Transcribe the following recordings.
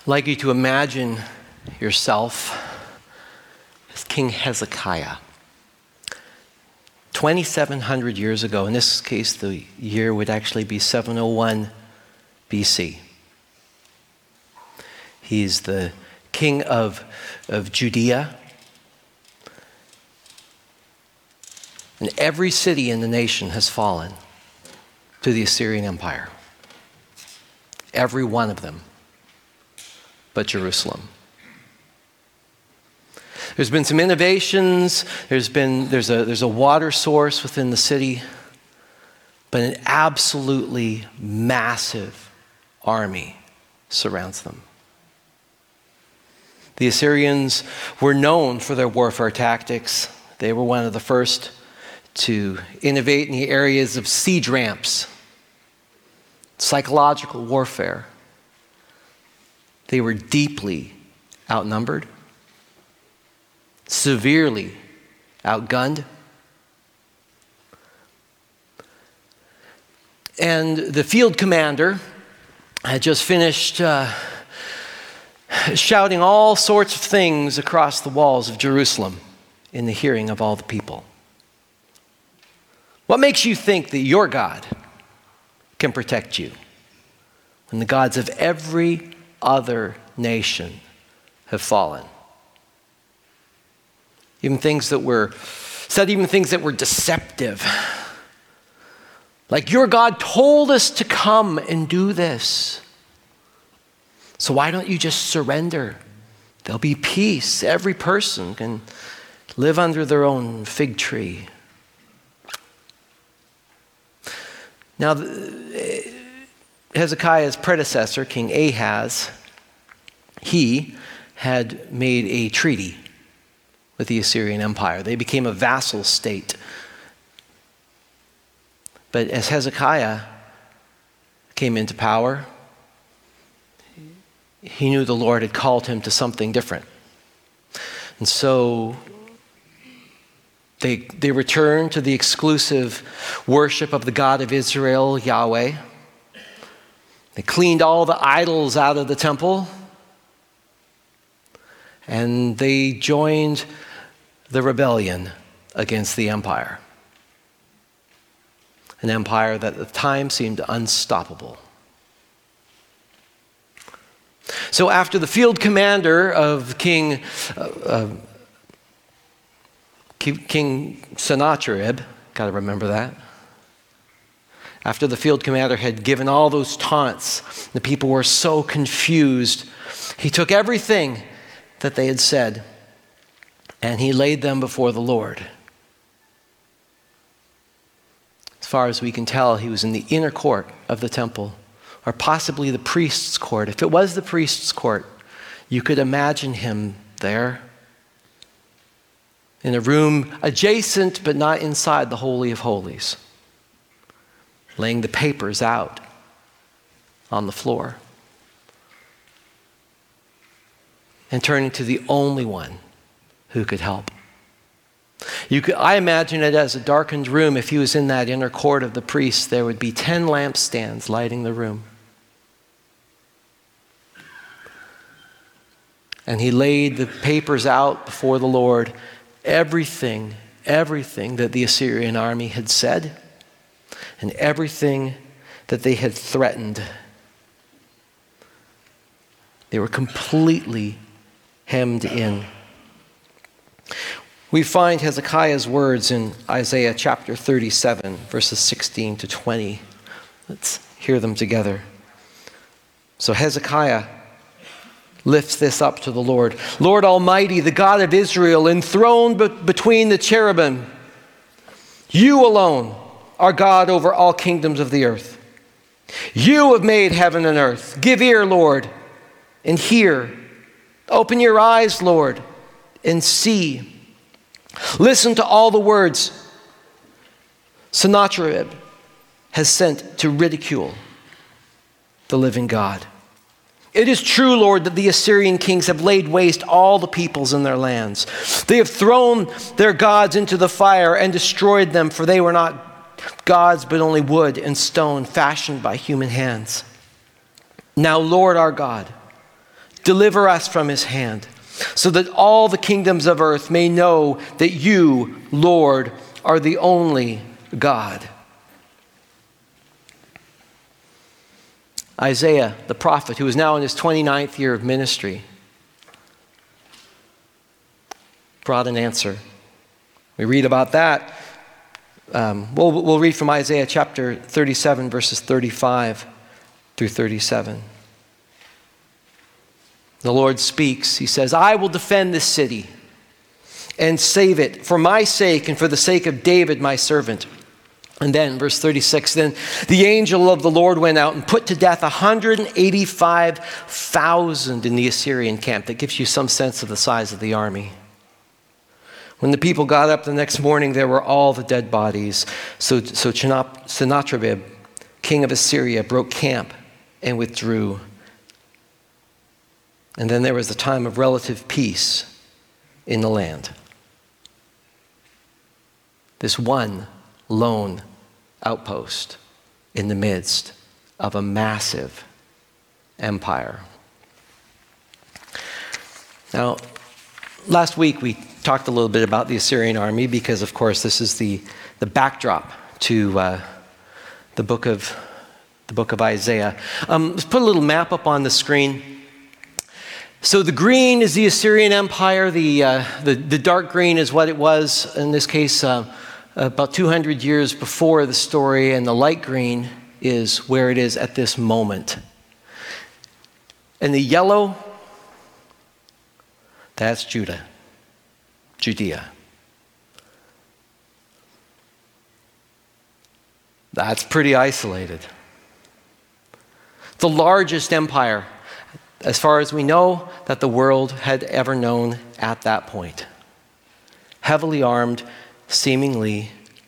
I'd like you to imagine yourself as King Hezekiah. 2,700 years ago, in this case, the year would actually be 701 BC. He's the king of Judea. And every city in the nation has fallen to the Assyrian Empire. Every one of them, but Jerusalem. There's been some innovations. There's a water source within the city, but an absolutely massive army surrounds them. The Assyrians were known for their warfare tactics. They were one of the first to innovate in the areas of siege ramps, psychological warfare. They were deeply outnumbered, severely outgunned. And the field commander had just finished shouting all sorts of things across the walls of Jerusalem in the hearing of all the people. What makes you think that your God can protect you when the gods of every other nation have fallen? Even things that were deceptive. Like, your God told us to come and do this. So why don't you just surrender? There'll be peace. Every person can live under their own fig tree. Now, Hezekiah's predecessor, King Ahaz, he had made a treaty with the Assyrian Empire. They became a vassal state. But as Hezekiah came into power, he knew the Lord had called him to something different. And so they returned to the exclusive worship of the God of Israel, Yahweh. They cleaned all the idols out of the temple. And they joined the rebellion against the empire. An empire that at the time seemed unstoppable. So after the field commander of King Sennacherib, got to remember that. After the field commander had given all those taunts, the people were so confused. He took everything that they had said and he laid them before the Lord. As far as we can tell, he was in the inner court of the temple, or possibly the priest's court. If it was the priest's court, you could imagine him there in a room adjacent but not inside the Holy of Holies, laying the papers out on the floor and turning to the only one who could help. I imagine it as a darkened room. If he was in that inner court of the priests, there would be 10 lampstands lighting the room. And he laid the papers out before the Lord, everything that the Assyrian army had said and everything that they had threatened. They were completely hemmed in. We find Hezekiah's words in Isaiah chapter 37, verses 16 to 20. Let's hear them together. So Hezekiah lifts this up to the Lord. Lord Almighty, the God of Israel, enthroned between the cherubim, you alone are God over all kingdoms of the earth. You have made heaven and earth. Give ear, Lord, and hear. Open your eyes, Lord, and see. Listen to all the words Sennacherib has sent to ridicule the living God. It is true, Lord, that the Assyrian kings have laid waste all the peoples in their lands. They have thrown their gods into the fire and destroyed them, for they were not gods, but only wood and stone fashioned by human hands. Now, Lord our God, Deliver us from his hand, so that all the kingdoms of earth may know that you, Lord, are the only God. Isaiah, the prophet, who is now in his 29th year of ministry, brought an answer. We read about that. We'll read from Isaiah chapter 37, verses 35 through 37. The Lord speaks. He says, I will defend this city and save it for my sake and for the sake of David, my servant. And then, verse 36, then the angel of the Lord went out and put to death 185,000 in the Assyrian camp. That gives you some sense of the size of the army. When the people got up the next morning, there were all the dead bodies. So Sennacherib, king of Assyria, broke camp and withdrew. And then there was a time of relative peace in the land. This one lone outpost in the midst of a massive empire. Now, last week we talked a little bit about the Assyrian army because, of course, this is the backdrop to the book of Isaiah. Let's put a little map up on the screen. So the green is the Assyrian Empire. The dark green is what it was in this case about 200 years before the story, and the light green is where it is at this moment. And the yellow, that's Judea. That's pretty isolated. The largest empire, as far as we know, that the world had ever known at that point. Heavily armed, seemingly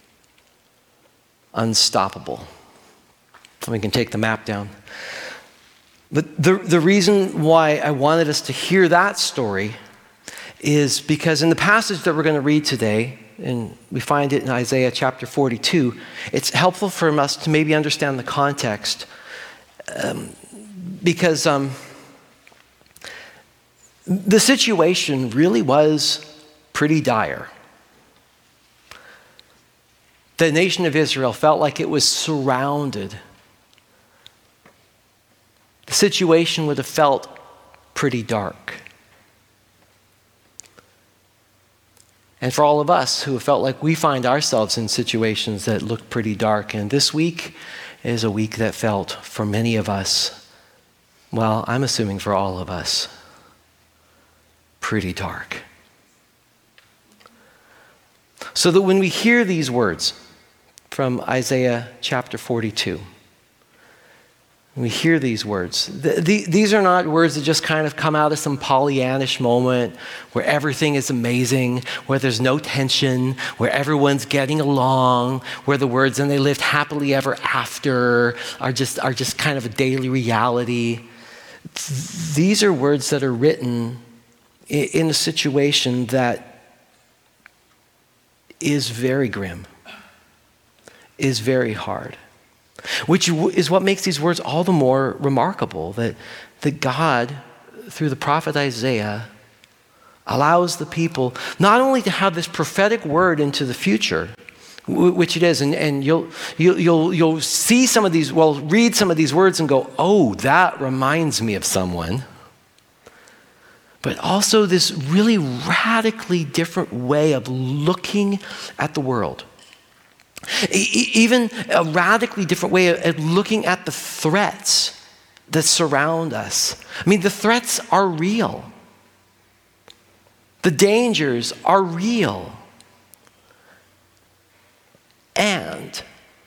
unstoppable. We can take the map down. But the reason why I wanted us to hear that story is because in the passage that we're going to read today, and we find it in Isaiah chapter 42, it's helpful for us to maybe understand the context because the situation really was pretty dire. The nation of Israel felt like it was surrounded. The situation would have felt pretty dark. And for all of us who have felt like we find ourselves in situations that look pretty dark, and this week is a week that felt, for many of us, well, I'm assuming for all of us, pretty dark. So that when we hear these words from Isaiah chapter 42, when we hear these words, these are not words that just kind of come out of some Pollyannish moment where everything is amazing, where there's no tension, where everyone's getting along, where the words "and they lived happily ever after" are just kind of a daily reality. These are words that are written in a situation that is very grim, is very hard, which is what makes these words all the more remarkable, that God, through the prophet Isaiah, allows the people not only to have this prophetic word into the future, which it is, and you'll see some of these, read some of these words and go, oh, that reminds me of someone. But also this really radically different way of looking at the world. Even a radically different way of looking at the threats that surround us. I mean, the threats are real. The dangers are real. And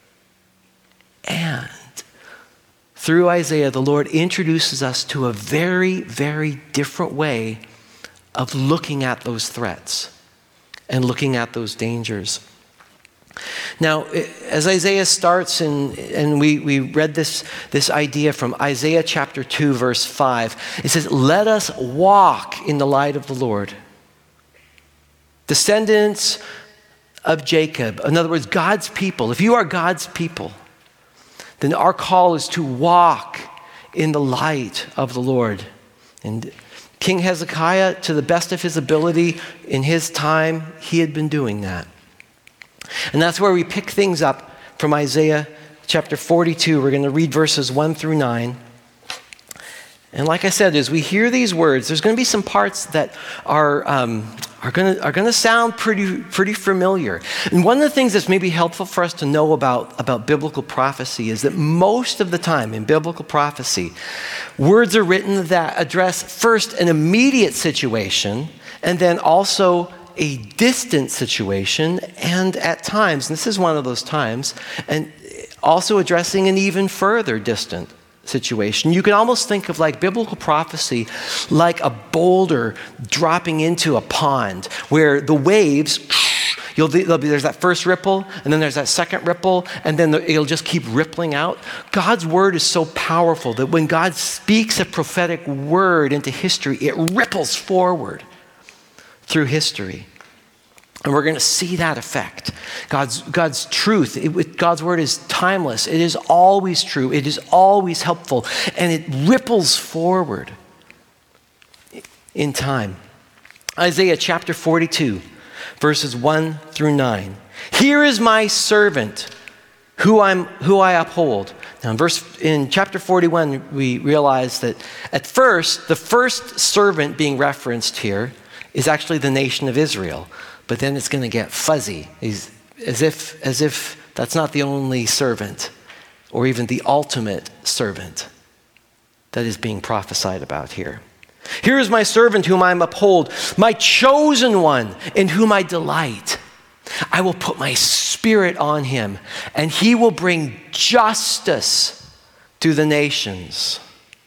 through Isaiah, the Lord introduces us to a very, very different way of looking at those threats and looking at those dangers. Now, as Isaiah starts, and we read this idea from Isaiah chapter 2, verse 5, it says, let us walk in the light of the Lord. Descendants of Jacob, in other words, God's people. If you are God's people, then our call is to walk in the light of the Lord. And King Hezekiah, to the best of his ability in his time, he had been doing that. And that's where we pick things up from Isaiah chapter 42. We're going to read verses 1 through 9. And like I said, as we hear these words, there's going to be some parts that are going to sound pretty familiar. And one of the things that's maybe helpful for us to know about biblical prophecy is that most of the time in biblical prophecy, words are written that address first an immediate situation and then also a distant situation, and at times, and this is one of those times, and also addressing an even further distant situation. You can almost think of like biblical prophecy like a boulder dropping into a pond where the waves, there's that first ripple, and then there's that second ripple, and then it'll just keep rippling out. God's word is so powerful that when God speaks a prophetic word into history, it ripples forward through history. And we're going to see that effect. God's truth, God's word is timeless. It is always true. It is always helpful. And it ripples forward in time. Isaiah chapter 42, verses 1 through 9. Here is my servant, who I uphold. Now in chapter 41, we realize that at first, the first servant being referenced here is actually the nation of Israel. But then it's going to get fuzzy, as if that's not the only servant or even the ultimate servant that is being prophesied about here. Here is my servant whom I uphold, my chosen one in whom I delight. I will put my spirit on him, and he will bring justice to the nations.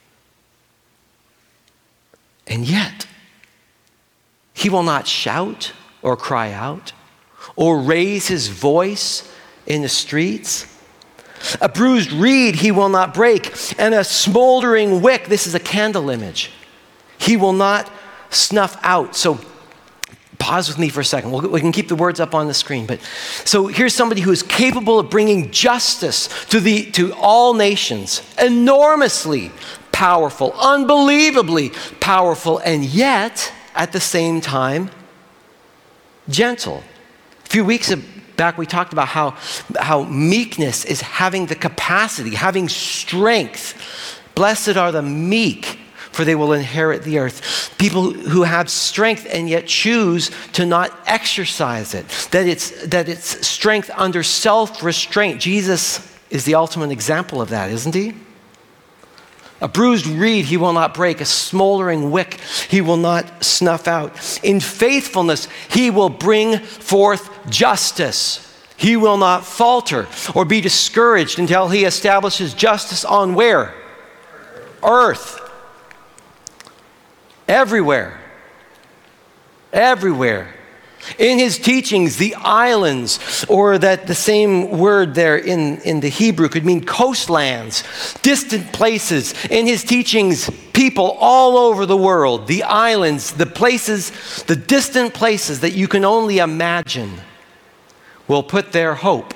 And yet, he will not shout or cry out, or raise his voice in the streets. A bruised reed he will not break, and a smoldering wick, this is a candle image, he will not snuff out. So pause with me for a second. We can keep the words up on the screen. But so here's somebody who is capable of bringing justice to all nations, enormously powerful, unbelievably powerful, and yet at the same time, gentle. A few weeks back, we talked about how meekness is having the capacity, having strength. Blessed are the meek, for they will inherit the earth. People who have strength and yet choose to not exercise it. That it's strength under self-restraint. Jesus is the ultimate example of that, isn't he? A bruised reed he will not break, a smoldering wick he will not snuff out. In faithfulness he will bring forth justice. He will not falter or be discouraged until he establishes justice on where? Earth. Everywhere. Everywhere. In his teachings, the islands, or that the same word there in the Hebrew could mean coastlands, distant places. In his teachings, people all over the world, the islands, the places, the distant places that you can only imagine, will put their hope.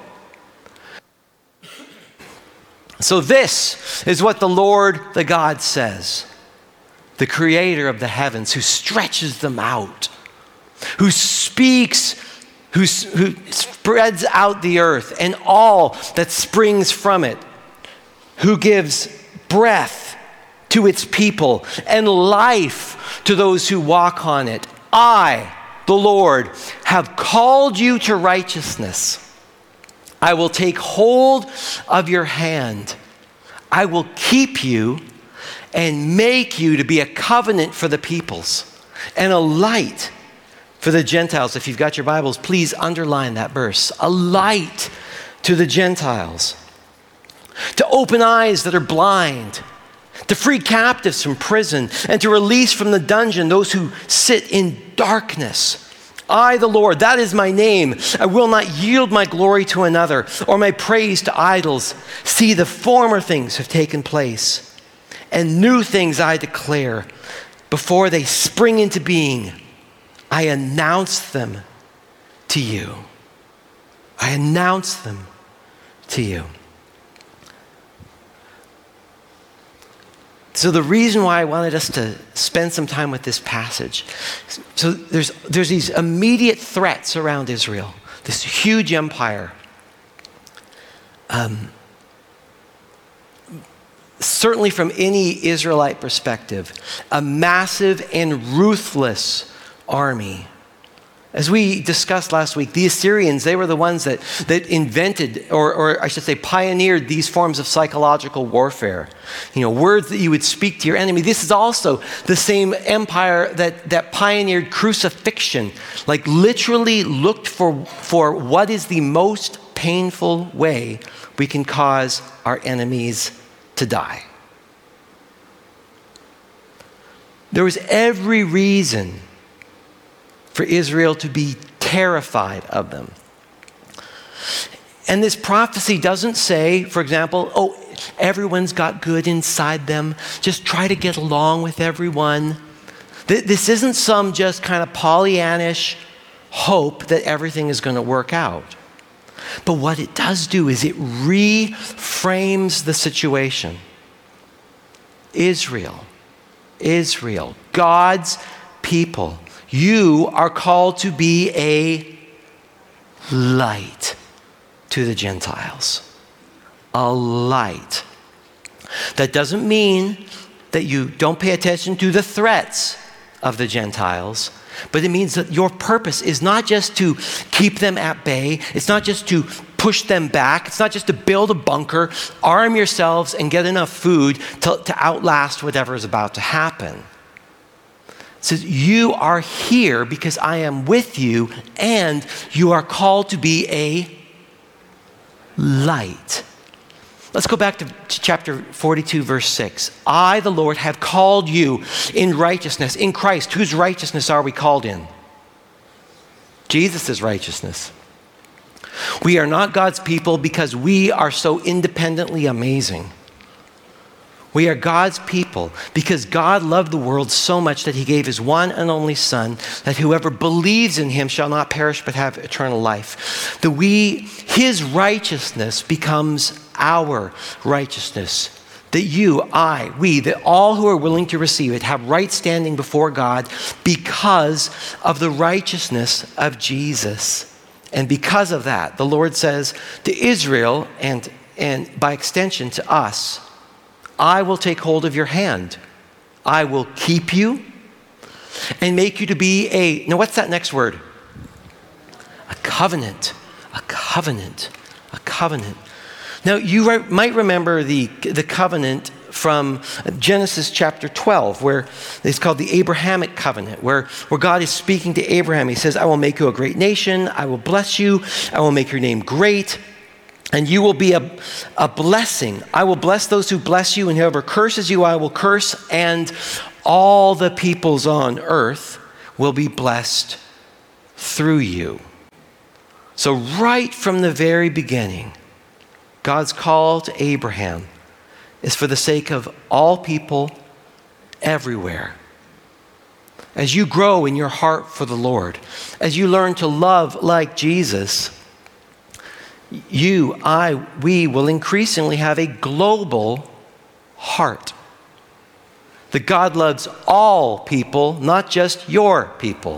So this is what the Lord, the God, says, the creator of the heavens, who stretches them out, who speaks, who spreads out the earth and all that springs from it, who gives breath to its people and life to those who walk on it. I, the Lord, have called you to righteousness. I will take hold of your hand. I will keep you and make you to be a covenant for the peoples and a light for the Gentiles. If you've got your Bibles, please underline that verse. A light to the Gentiles. To open eyes that are blind. To free captives from prison. And to release from the dungeon those who sit in darkness. I, the Lord, that is my name. I will not yield my glory to another or my praise to idols. See, the former things have taken place, and new things I declare. Before they spring into being, I announce them to you. I announce them to you. So the reason why I wanted us to spend some time with this passage, so there's these immediate threats around Israel, this huge empire. Certainly from any Israelite perspective, a massive and ruthless army. As we discussed last week, the Assyrians, they were the ones that invented, or I should say pioneered these forms of psychological warfare. Words that you would speak to your enemy. This is also the same empire that pioneered crucifixion, like literally looked for what is the most painful way we can cause our enemies to die. There was every reason for Israel to be terrified of them. And this prophecy doesn't say, for example, everyone's got good inside them. Just try to get along with everyone. This isn't some just kind of Pollyannish hope that everything is going to work out. But what it does do is it reframes the situation. Israel, God's people, you are called to be a light to the Gentiles. A light. That doesn't mean that you don't pay attention to the threats of the Gentiles, but it means that your purpose is not just to keep them at bay. It's not just to push them back. It's not just to build a bunker, arm yourselves, and get enough food to outlast whatever is about to happen. It says, you are here because I am with you, and you are called to be a light. Let's go back to chapter 42, verse 6. I, the Lord, have called you in righteousness, in Christ. Whose righteousness are we called in? Jesus' righteousness. We are not God's people because we are so independently amazing. We are God's people because God loved the world so much that he gave his one and only Son, that whoever believes in him shall not perish but have eternal life. His righteousness becomes our righteousness. That you, I, we, that all who are willing to receive it have right standing before God because of the righteousness of Jesus. And because of that, the Lord says to Israel and by extension to us, I will take hold of your hand. I will keep you and make you to be now what's that next word? A covenant. A covenant. A covenant. Now you might remember the covenant from Genesis chapter 12, where it's called the Abrahamic covenant, where God is speaking to Abraham. He says, I will make you a great nation. I will bless you. I will make your name great. And you will be a blessing. I will bless those who bless you, and whoever curses you, I will curse. And all the peoples on earth will be blessed through you. So right from the very beginning, God's call to Abraham is for the sake of all people everywhere. As you grow in your heart for the Lord, as you learn to love like Jesus, we will increasingly have a global heart. That God loves all people, not just your people.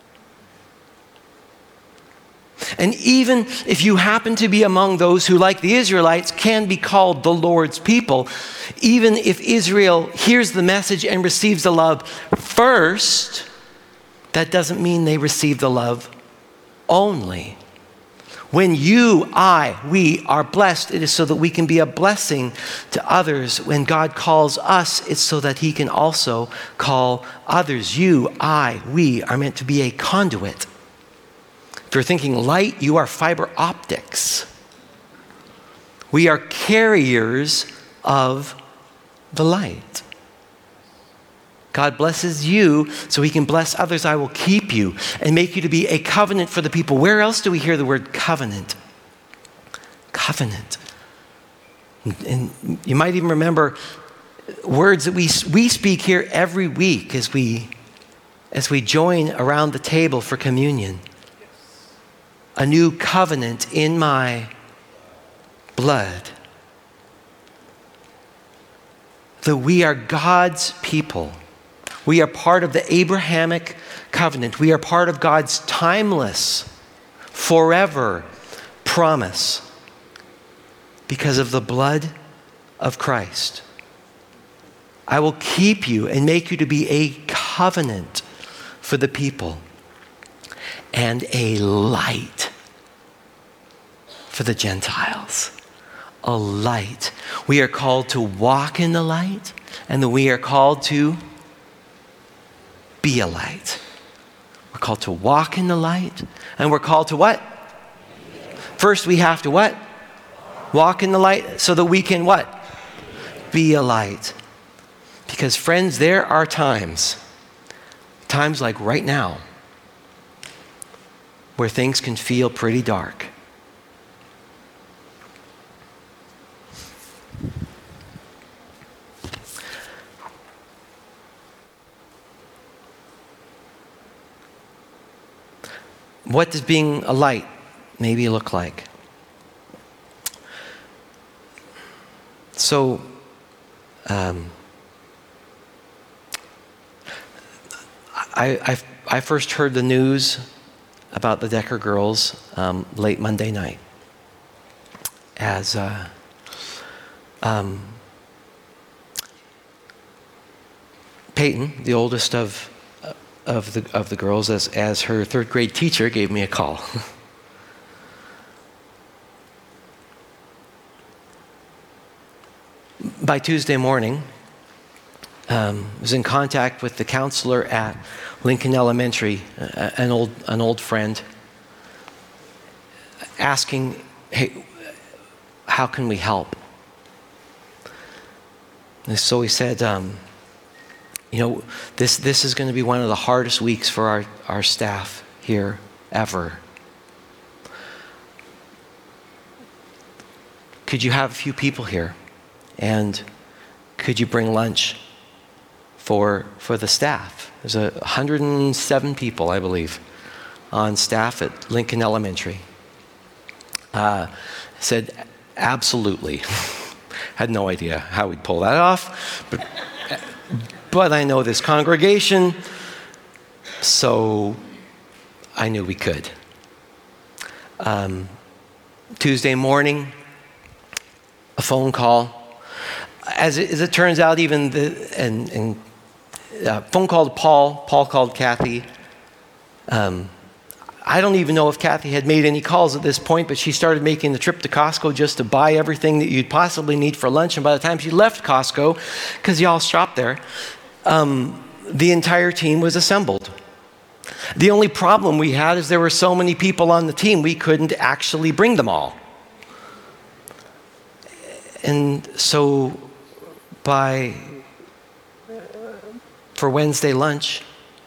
And even if you happen to be among those who, like the Israelites, can be called the Lord's people, even if Israel hears the message and receives the love first, that doesn't mean they receive the love only. When we are blessed, it is so that we can be a blessing to others. When God calls us, it's so that he can also call others. We are meant to be a conduit. If you're thinking light, you are fiber optics. We are carriers of the light. God blesses you so he can bless others. I will keep you and make you to be a covenant for the people. Where else do we hear the word covenant? Covenant. And you might even remember words that we speak here every week as we join around the table for communion. A new covenant in my blood. that we are God's people. We are part of the Abrahamic covenant. We are part of God's timeless, forever promise because of the blood of Christ. I will keep you and make you to be a covenant for the people and a light for the Gentiles. A light. We are called to walk in the light, and then we are called to be a light. We're called to walk in the light, and we're called to what? First we have to what? Walk in the light so that we can what? Be a light. Because friends, there are times like right now, where things can feel pretty dark. What does being a light maybe look like? So, I first heard the news about the Decker girls late Monday night as Peyton, the oldest of the girls, as her third grade teacher, gave me a call. By Tuesday morning, I was in contact with the counselor at Lincoln Elementary, an old friend, asking, "Hey, how can we help?" And so he said, this is going to be one of the hardest weeks for our staff here ever. Could you have a few people here? And could you bring lunch for the staff? There's 107 people, I believe, on staff at Lincoln Elementary. Said, absolutely. Had no idea how we'd pull that off, but I know this congregation, so I knew we could. Tuesday morning, a phone call. As it turns out, even phone call to Paul. Paul called Kathy. I don't even know if Kathy had made any calls at this point, but she started making the trip to Costco just to buy everything that you'd possibly need for lunch. And by the time she left Costco, because y'all shop there, the entire team was assembled. The only problem we had is there were so many people on the team, we couldn't actually bring them all. And so for Wednesday lunch,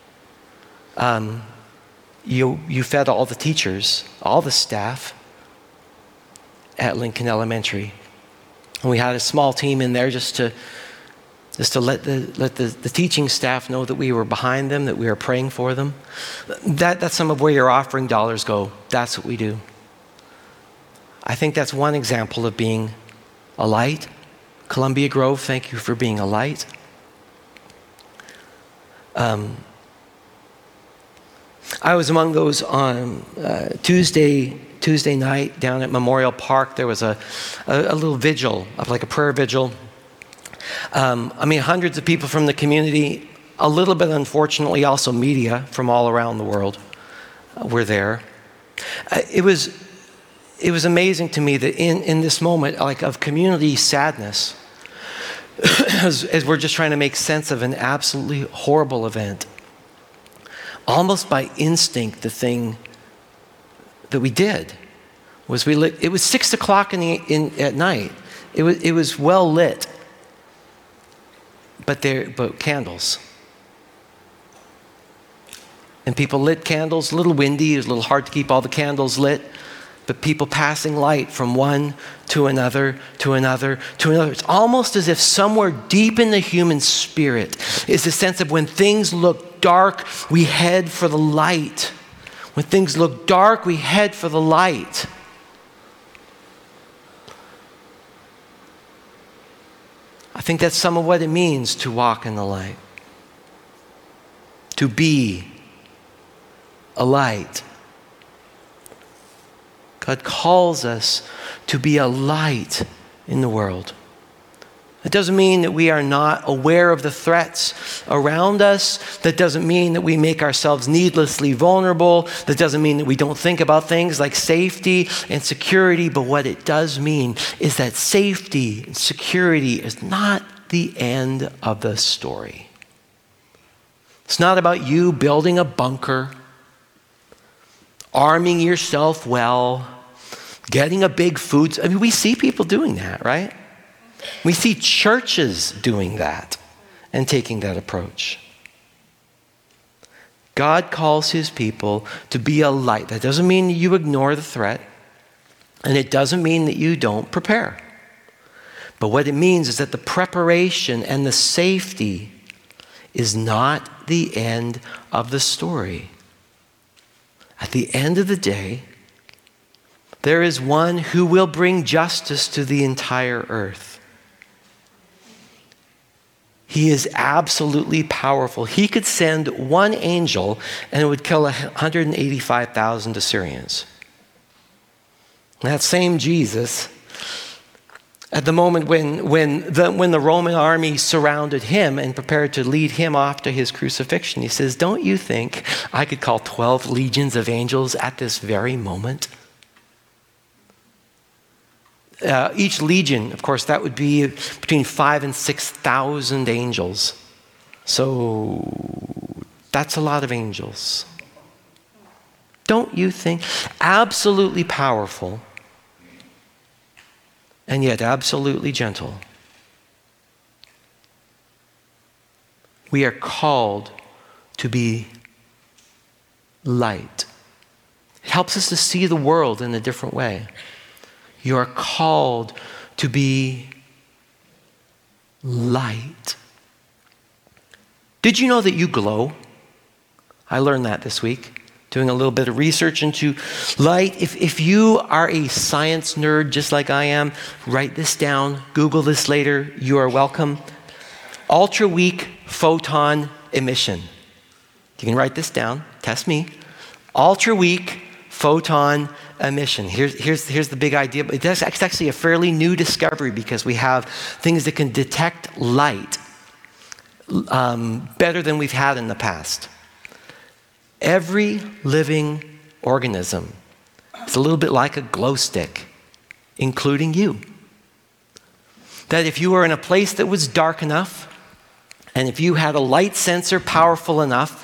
you fed all the teachers, all the staff at Lincoln Elementary. And we had a small team in there just to let the teaching staff know that we were behind them, that we were praying for them. That's some of where your offering dollars go. That's what we do. I think that's one example of being a light. Columbia Grove, thank you for being a light. I was among those on Tuesday night down at Memorial Park. There was a little vigil, like a prayer vigil. Hundreds of people from the community, a little bit unfortunately also media from all around the world were there. It was amazing to me that in this moment of community sadness, as we're just trying to make sense of an absolutely horrible event, almost by instinct, the thing that we did was we lit. It was 6 o'clock at night. It was well lit, but candles. And people lit candles. A little windy. It was a little hard to keep all the candles lit. But people passing light from one to another, to another, to another. It's almost as if somewhere deep in the human spirit is the sense of when things look dark, we head for the light. When things look dark, we head for the light. think that's some of what it means to walk in the light. To be a light. God calls us to be a light in the world. It doesn't mean that we are not aware of the threats around us. That doesn't mean that we make ourselves needlessly vulnerable. That doesn't mean that we don't think about things like safety and security. But what it does mean is that safety and security is not the end of the story. It's not about you building a bunker, arming yourself well, getting a big food. I mean, we see people doing that, right? We see churches doing that and taking that approach. God calls his people to be a light. That doesn't mean you ignore the threat, and it doesn't mean that you don't prepare. But what it means is that the preparation and the safety is not the end of the story. At the end of the day, there is one who will bring justice to the entire earth. He is absolutely powerful. He could send one angel and it would kill 185,000 Assyrians. That same Jesus, at the moment when the Roman army surrounded him and prepared to lead him off to his crucifixion, he says, "Don't you think I could call 12 legions of angels at this very moment?" Each legion, of course, that would be between 5,000 and 6,000 angels. So that's a lot of angels. Don't you think? Absolutely powerful, and yet absolutely gentle. We are called to be light. It helps us to see the world in a different way. You are called to be light. Did you know that you glow? I learned that this week, doing a little bit of research into light. If you are a science nerd just like I am, write this down. Google this later. You are welcome. Ultra-weak photon emission. You can write this down. Test me. Ultra-weak photon emission. Here's the big idea. But it's actually a fairly new discovery because we have things that can detect light better than we've had in the past. Every living organism is a little bit like a glow stick, including you. That if you were in a place that was dark enough, and if you had a light sensor powerful enough,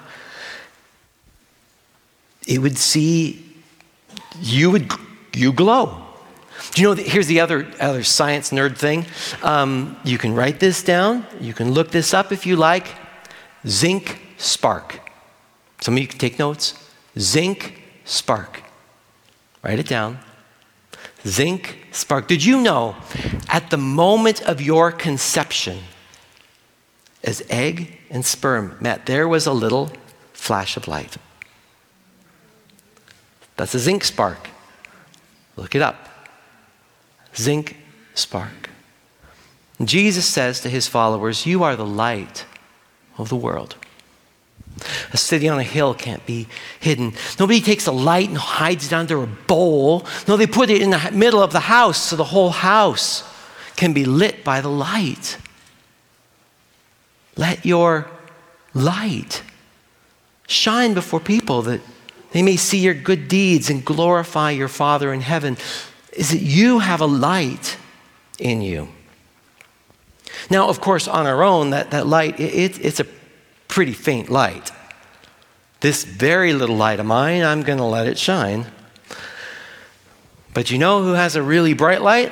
it would see you glow. Do you know, here's the other science nerd thing. You can write this down. You can look this up if you like. Zinc spark. Some of you can take notes. Zinc spark. Write it down. Zinc spark. Did you know at the moment of your conception, as egg and sperm met, there was a little flash of light? That's a zinc spark. Look it up. Zinc spark. Jesus says to his followers, "You are the light of the world." A city on a hill can't be hidden. Nobody takes a light and hides it under a bowl. No, they put it in the middle of the house so the whole house can be lit by the light. Let your light shine before people that they may see your good deeds and glorify your Father in heaven. Is that you have a light in you. Now, of course, on our own, that light, it's a pretty faint light. This very little light of mine, I'm going to let it shine. But you know who has a really bright light?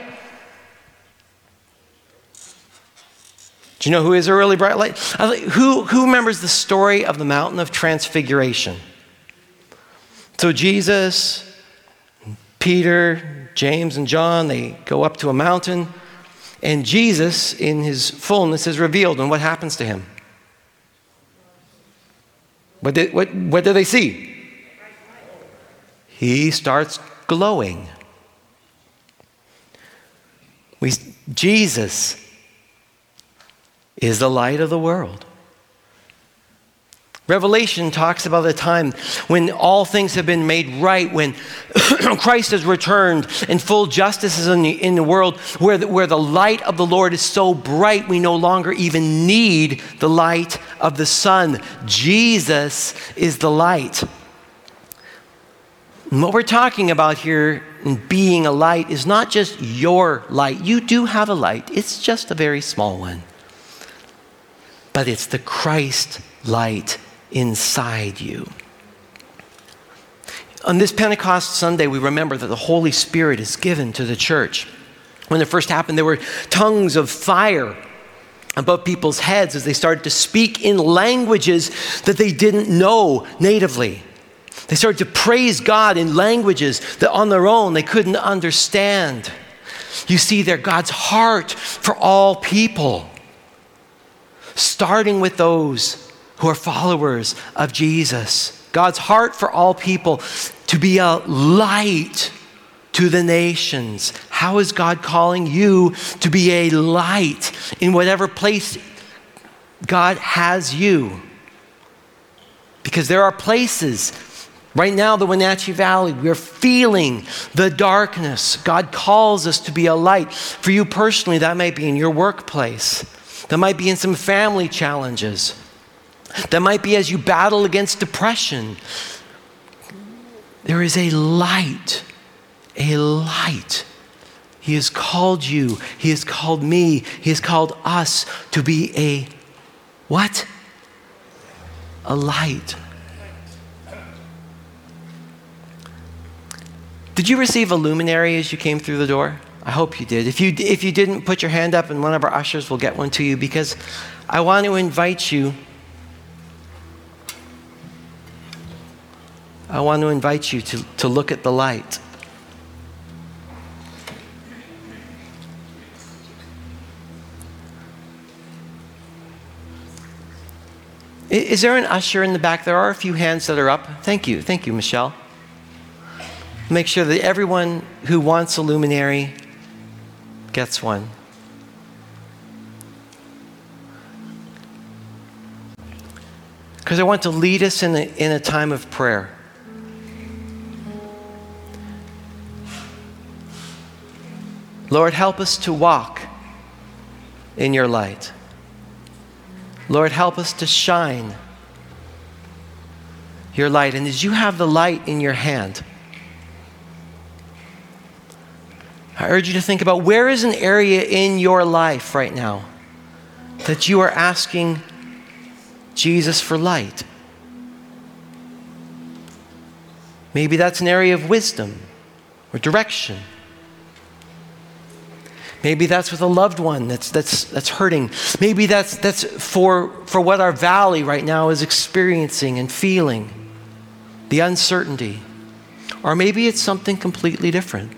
Do you know who is a really bright light? Who remembers the story of the mountain of transfiguration? So Jesus, Peter, James, and John, they go up to a mountain, and Jesus, in his fullness, is revealed. And what happens to him? What do they see? He starts glowing. Jesus is the light of the world. Revelation talks about a time when all things have been made right, when Christ has returned and full justice is in the world, where the light of the Lord is so bright we no longer even need the light of the sun. Jesus is the light. And what we're talking about here in being a light is not just your light. You do have a light. It's just a very small one. But it's the Christ light inside you. On this Pentecost Sunday, we remember that the Holy Spirit is given to the church. When it first happened, there were tongues of fire above people's heads as they started to speak in languages that they didn't know natively. They started to praise God in languages that on their own they couldn't understand. You see there God's heart for all people, starting with those who are followers of Jesus. God's heart for all people to be a light to the nations. How is God calling you to be a light in whatever place God has you? Because there are places, right now, the Wenatchee Valley, we're feeling the darkness. God calls us to be a light. For you personally, that might be in your workplace. That might be in some family challenges. That might be as you battle against depression. There is a light. A light. He has called you. He has called me. He has called us to be a what? A light. Did you receive a luminary as you came through the door? I hope you did. If you didn't, put your hand up and one of our ushers will get one to you, because I want to invite you. I want to invite you to look at the light. Is there an usher in the back? There are a few hands that are up. Thank you, Michelle. Make sure that everyone who wants a luminary gets one. Because I want to lead us in a time of prayer. Lord, help us to walk in your light. Lord, help us to shine your light. And as you have the light in your hand, I urge you to think about, where is an area in your life right now that you are asking Jesus for light? Maybe that's an area of wisdom or direction. Maybe that's with a loved one that's hurting. Maybe that's for what our valley right now is experiencing and feeling, the uncertainty. Or maybe it's something completely different.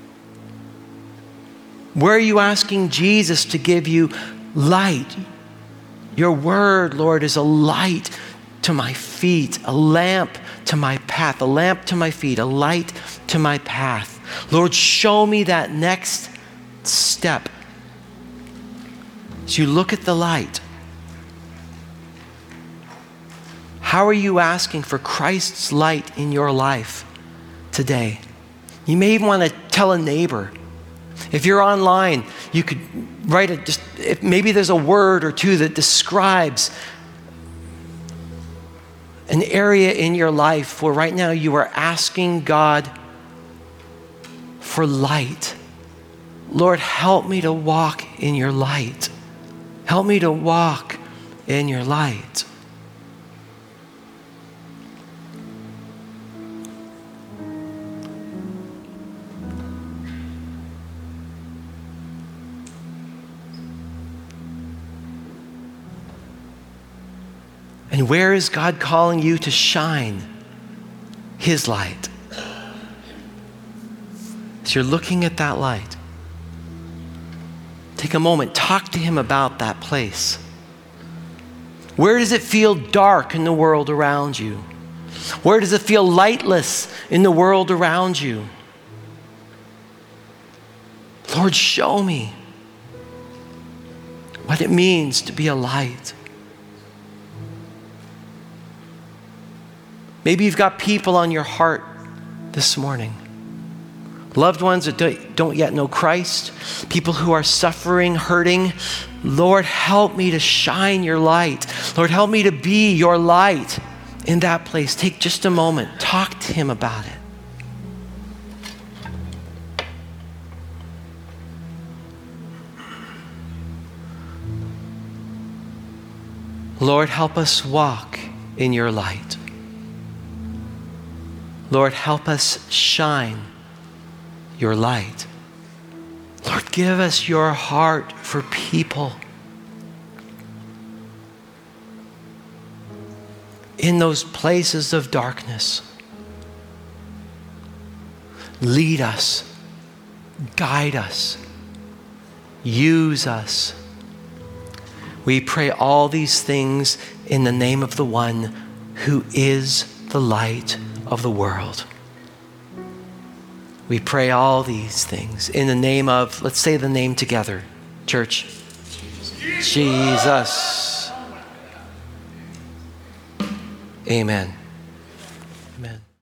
Where are you asking Jesus to give you light? Your word, Lord, is a light to my feet, a lamp to my path, a lamp to my feet, a light to my path. Lord, show me that next step. As you look at the light, how are you asking for Christ's light in your life today? You may even want to tell a neighbor. If you're online, you could write maybe there's a word or two that describes an area in your life where right now you are asking God for light. Lord, help me to walk in your light. Help me to walk in your light. And where is God calling you to shine his light? As you're looking at that light, take a moment, talk to him about that place. Where does it feel dark in the world around you? Where does it feel lightless in the world around you? Lord, show me. what it means to be a light. Maybe you've got people on your heart this morning. Loved ones that don't yet know Christ, people who are suffering, hurting. Lord, help me to shine your light. Lord, help me to be your light in that place. Take just a moment. Talk to him about it. Lord, help us walk in your light. Lord, help us shine your light. Lord, give us your heart for people in those places of darkness. Lead us, guide us, use us. We pray all these things in the name of the one who is the light of the world. We pray all these things in the name of, let's say the name together, church. Jesus. Amen. Amen.